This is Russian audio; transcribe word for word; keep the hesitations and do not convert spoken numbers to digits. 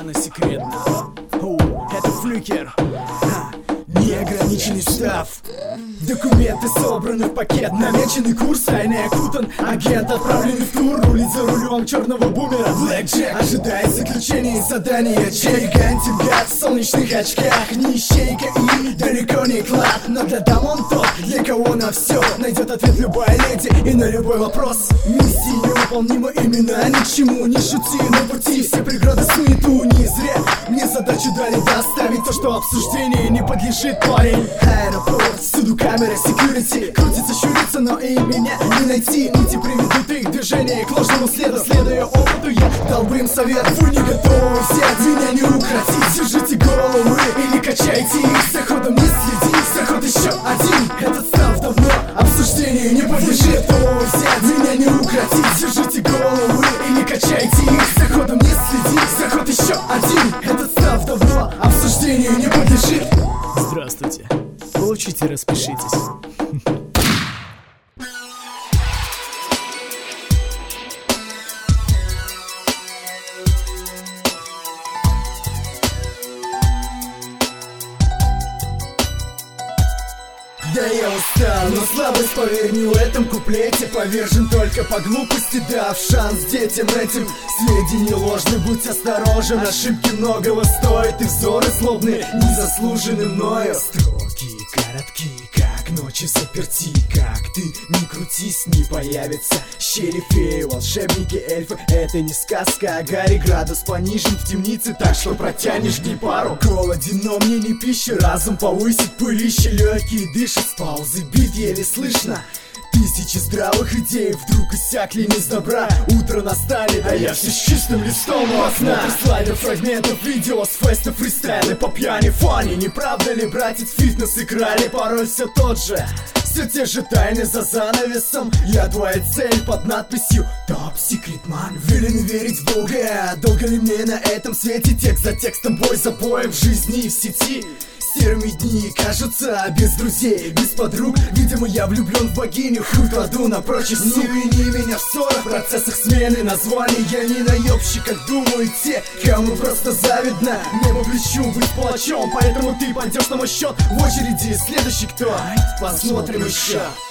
совершенно секретно. О, это флюкер. Ха, неограниченный став. Документы собраны в пакет, намеченный курс, тайный окутан. Агент отправленный в тур, рулит за рулем черного бумера. Блэк Джек ожидает заключения и задания. Гигантин гад в солнечных очках, не ищейка и далеко не клад. Но для дам он тот, для кого на все найдет ответ любая леди и на любой вопрос. Миссии невыполнима, имена ничему не шути. На пути все преграды суету, не зря мне задачу дали доставить то, что обсуждение не подлежит, парень. Аэропорт, всюду камеры, секьюрити. Крутится, щурится, но и меня не найти. Нити приведут их движение к ложному следу. Следуя опыту, я дал бы им совет. Вы не готовы взять меня, не укротить. Держите головы или качайте их. За ходом не следи, заход еще один. Этот став давно обсуждению не подлежит. Готовы взять меня, не укротить. Держите головы или качайте их. За ходом не следи, заход еще один. Этот став давно обсуждению не подлежит. Здравствуйте. Получите, распишитесь. Да я устал, но слабость, поверь, не в этом куплете. Повержен только по глупости, дав шанс детям этим. Сведения ложны, будь осторожен. Ошибки многого стоят, и взоры злобные незаслужены мною. Строки короткие, как ночи заперти. Как ты не крутись, не появится щели феи, волшебники, эльфы. Это не сказка, а Гарри. Градус понижен в темнице, так что протянешь дней пару. Голоден, но мне не пища, разум повысит пылище. Легкие дышат, с паузы бит еле слышно. Тысячи здравых идей вдруг иссякли не с добра. Утро настанет, а я все с чистым листом у окна. Слайдер фрагментов видео с феста фристайлы по пьяни фоне. Не правда ли, братец, фитнес играли? Пароль все тот же, все те же тайны за занавесом. Я твоя цель под надписью Топ Секрет Ман. Велен верить в Бога, долго ли мне на этом свете? Текст за текстом, бой за боем, в жизни и в сети. Серыми дни кажутся без друзей, без подруг. Видимо, я влюблен в богиню, хуй кладу на прочесть. Не вини меня в ссорах, в процессах смены названий. Я не наебщик, как думают те, кому просто завидно. Не по плечу быть палачом, поэтому ты пойдешь на мой счет. В очереди следующий кто? Посмотрим еще.